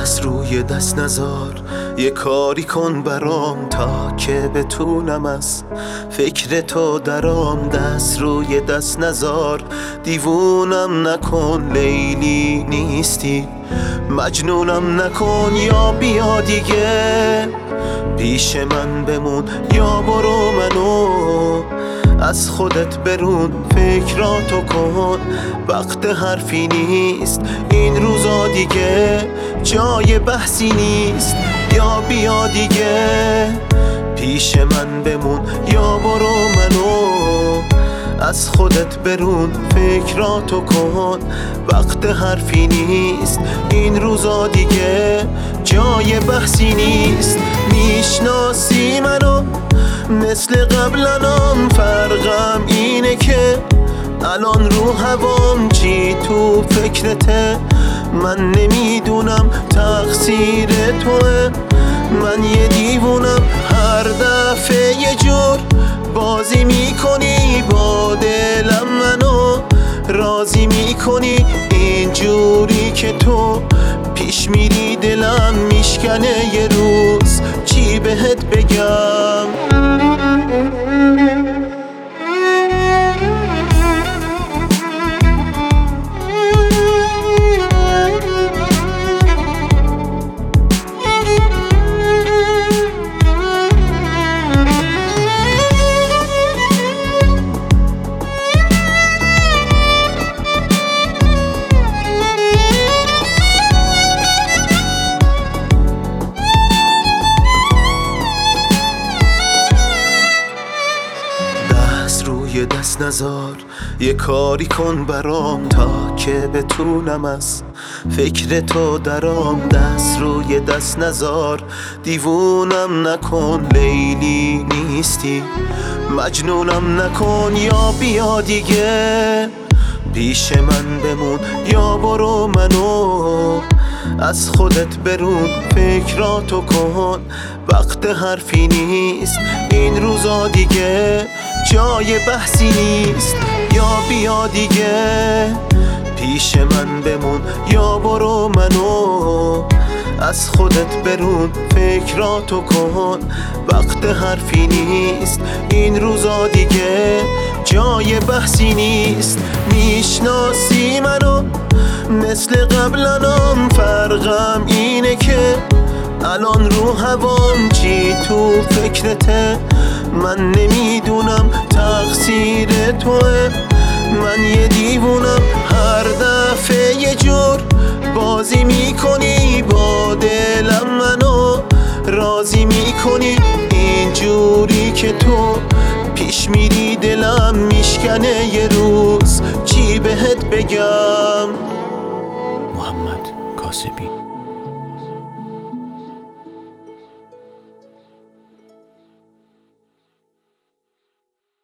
دست روی دست نذار، یه کاری کن برام تا که بتونم از فکر تو درام. دست روی دست نذار، دیوونم نکن، لیلی نیستی، مجنونم نکن. یا بیا دیگه پیش من بمون، یا برو منو از خودت برون. فکراتو کن، وقت حرفی نیست، این روزا دیگه جای بحثی نیست. یا بیا دیگه پیش من بمون، یا برو منو از خودت برون. فکراتو کن، وقت حرفی نیست، این روزا دیگه جای بحثی نیست. میشناسی منو مثل قبلنام، فرقم اینه که الان رو هوام چی تو فکرته. من نمیدونم تقصیر توه، من یه دیوونم، هر دفعه یه جور بازی میکنی با دلم، منو راضی میکنی اینجوری که تو پیش میری. دلم میشکنه یه روز چی بهت بگم. روی دست نذار، یه کاری کن برام تا که بتونم از فکر تو درام. دست روی دست نذار، دیوونم نکن، لیلی نیستی، مجنونم نکن. یا بیا دیگه پیش من بمون، یا برو منو از خودت برون. فکراتو کن، وقت حرفی نیست، این روزا دیگه جای بحثی نیست. یا بیا دیگه پیش من بمون، یا برو منو از خودت برون. فکراتو کن، وقت حرفی نیست، این روزا دیگه جای بحثی نیست. میشناسی منو مثل قبلنام، فرقم اینه که الان رو هوام چی تو فکرته. من نمیدونم تقصیر توه، من یه دیوونم، هر دفعه یه جور بازی میکنی با دلم، منو راضی میکنی اینجوری که تو پیش میری. دلم میشکنه یه روز چی بهت بگم. محمد کاسبی.